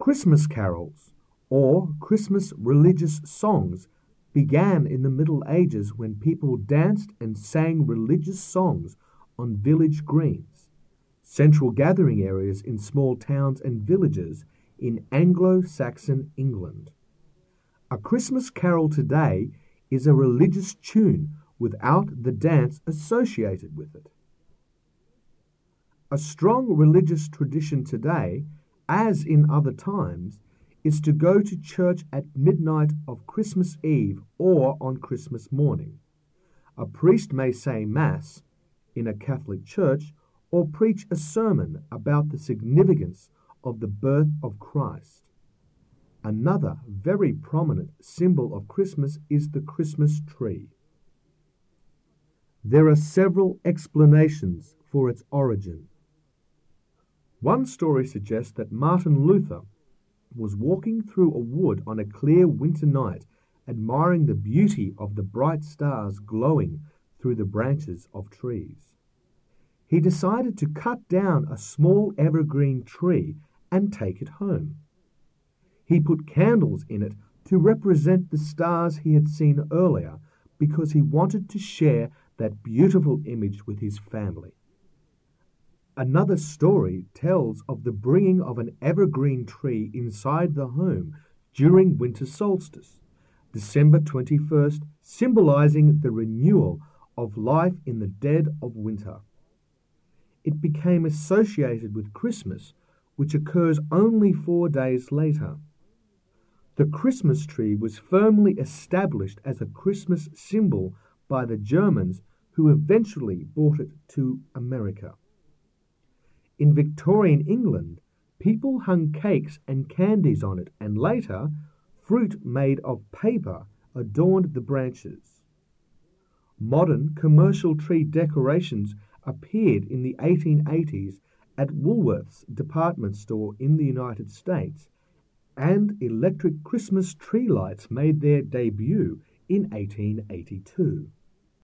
Christmas carols, or Christmas religious songs, began in the Middle Ages when people danced and sang religious songs on village greens, central gathering areas in small towns and villages in Anglo-Saxon England. A Christmas carol today is a religious tune without the dance associated with it. A strong religious tradition today, as in other times, is to go to church at midnight of Christmas Eve or on Christmas morning. A priest may say Mass in a Catholic church or preach a sermon about the significance of the birth of Christ. Another very prominent symbol of Christmas is the Christmas tree. There are several explanations for its origin. One story suggests that Martin Luther was walking through a wood on a clear winter night, admiring the beauty of the bright stars glowing through the branches of trees. He decided to cut down a small evergreen tree and take it home. He put candles in it to represent the stars he had seen earlier because he wanted to share that beautiful image with his family. Another story tells of the bringing of an evergreen tree inside the home during winter solstice, December 21st, symbolizing the renewal of life in the dead of winter. It became associated with Christmas, which occurs only 4 days later. The Christmas tree was firmly established as a Christmas symbol by the Germans who eventually brought it to America. In Victorian England, people hung cakes and candies on it, and later, fruit made of paper adorned the branches. Modern commercial tree decorations appeared in the 1880s at Woolworth's department store in the United States, and electric Christmas tree lights made their debut in 1882.